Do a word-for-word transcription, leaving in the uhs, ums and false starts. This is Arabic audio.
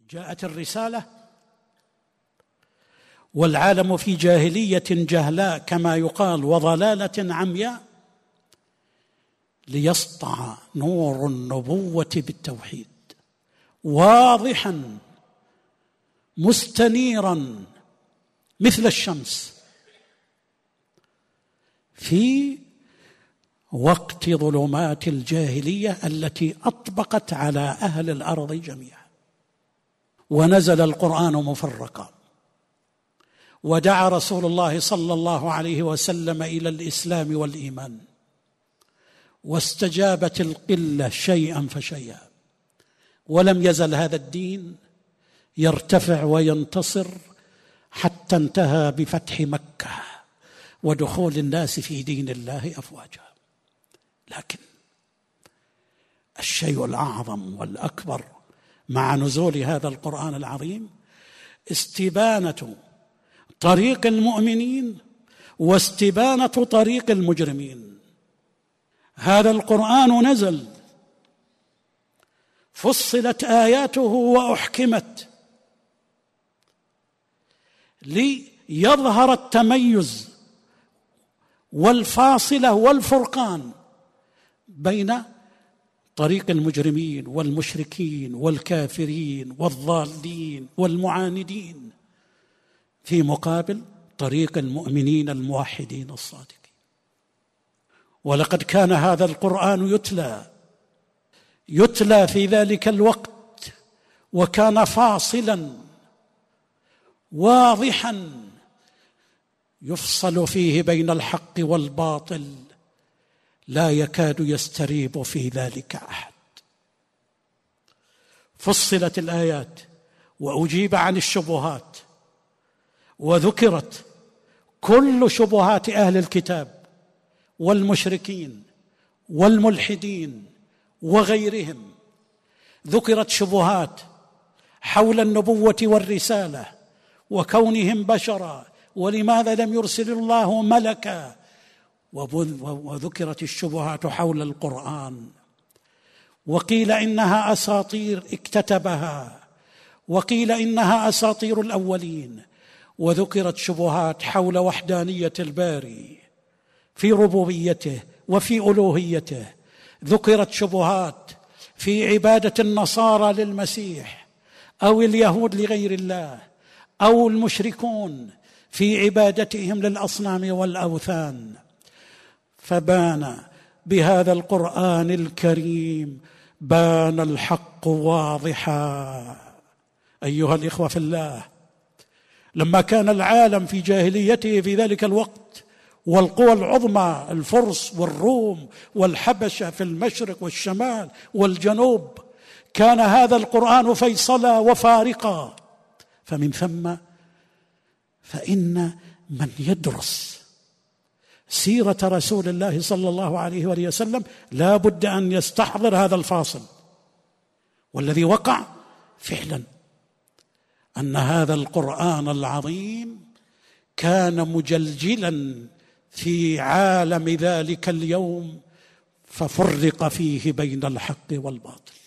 جاءت الرسالة والعالم في جاهلية جهلاء كما يقال وضلالة عمياء، ليسطع نور النبوة بالتوحيد واضحا مستنيرا مثل الشمس في وقت ظلمات الجاهلية التي أطبقت على أهل الأرض جميعا. ونزل القرآن مفرقا، ودعا رسول الله صلى الله عليه وسلم إلى الإسلام والإيمان، واستجابت القلة شيئا فشيئا، ولم يزل هذا الدين يرتفع وينتصر حتى انتهى بفتح مكة ودخول الناس في دين الله أفواجا. لكن الشيء الأعظم والأكبر مع نزول هذا القرآن العظيم استبانة طريق المؤمنين واستبانة طريق المجرمين. هذا القرآن نزل فصلت آياته وأحكمت ليظهر التميز والفاصلة والفرقان بين طريق المجرمين والمشركين والكافرين والضالين والمعاندين، في مقابل طريق المؤمنين الموحدين الصادقين. ولقد كان هذا القرآن يتلى يتلى في ذلك الوقت، وكان فاصلا واضحا يفصل فيه بين الحق والباطل، لا يكاد يستريب في ذلك أحد. فصلت الآيات وأجيب عن الشبهات، وذكرت كل شبهات أهل الكتاب والمشركين والملحدين وغيرهم. ذكرت شبهات حول النبوة والرسالة وكونهم بشرا، ولماذا لم يرسل الله ملكا، وذكرت الشبهات حول القرآن، وقيل إنها أساطير اكتتبها، وقيل إنها أساطير الأولين. وذكرت شبهات حول وحدانية الباري في ربوبيته وفي ألوهيته. ذكرت شبهات في عبادة النصارى للمسيح أو اليهود لغير الله، أو المشركون في عبادتهم للأصنام والأوثان. فبان بهذا القرآن الكريم بان الحق واضحا. أيها الإخوة في الله، لما كان العالم في جاهليته في ذلك الوقت والقوى العظمى الفرس والروم والحبشة في المشرق والشمال والجنوب، كان هذا القرآن فيصلا وفارقا. فمن ثم فإن من يدرس سيرة رسول الله صلى الله عليه وآله وسلم لا بد أن يستحضر هذا الفاصل. والذي وقع فعلا أن هذا القرآن العظيم كان مجلجلا في عالم ذلك اليوم، ففرق فيه بين الحق والباطل.